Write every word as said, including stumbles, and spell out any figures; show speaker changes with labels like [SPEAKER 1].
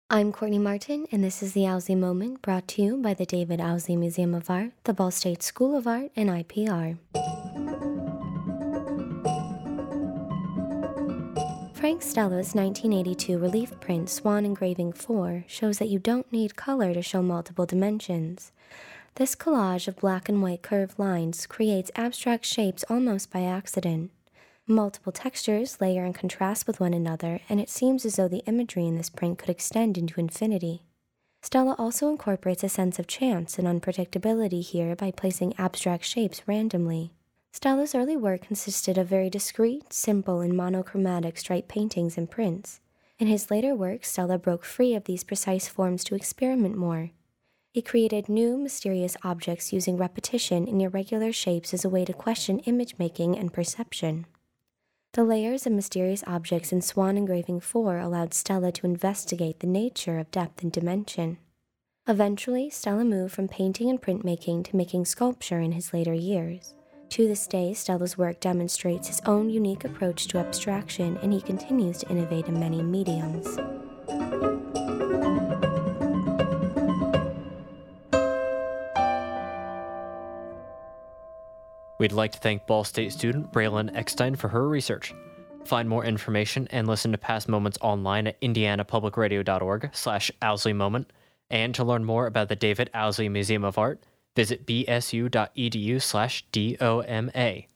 [SPEAKER 1] I'm Courtney Martin, and this is the Owsley Moment, brought to you by the David Owsley Museum of Art, the Ball State School of Art, and I P R. Frank Stella's nineteen eighty-two relief print Swan Engraving four shows that you don't need color to show multiple dimensions. This collage of black and white curved lines creates abstract shapes almost by accident. Multiple textures layer and contrast with one another, and it seems as though the imagery in this print could extend into infinity. Stella also incorporates a sense of chance and unpredictability here by placing abstract shapes randomly. Stella's early work consisted of very discrete, simple, and monochromatic stripe paintings and prints. In his later work, Stella broke free of these precise forms to experiment more. He created new, mysterious objects using repetition and irregular shapes as a way to question image-making and perception. The layers of mysterious objects in Swan Engraving four allowed Stella to investigate the nature of depth and dimension. Eventually, Stella moved from painting and printmaking to making sculpture in his later years. To this day, Stella's work demonstrates his own unique approach to abstraction, and he continues to innovate in many mediums.
[SPEAKER 2] We'd like to thank Ball State student Braylon Eckstein for her research. Find more information and listen to past moments online at indianapublicradio.org slash Owsley Moment. And to learn more about the David Owsley Museum of Art, visit bsu.edu slash DOMA.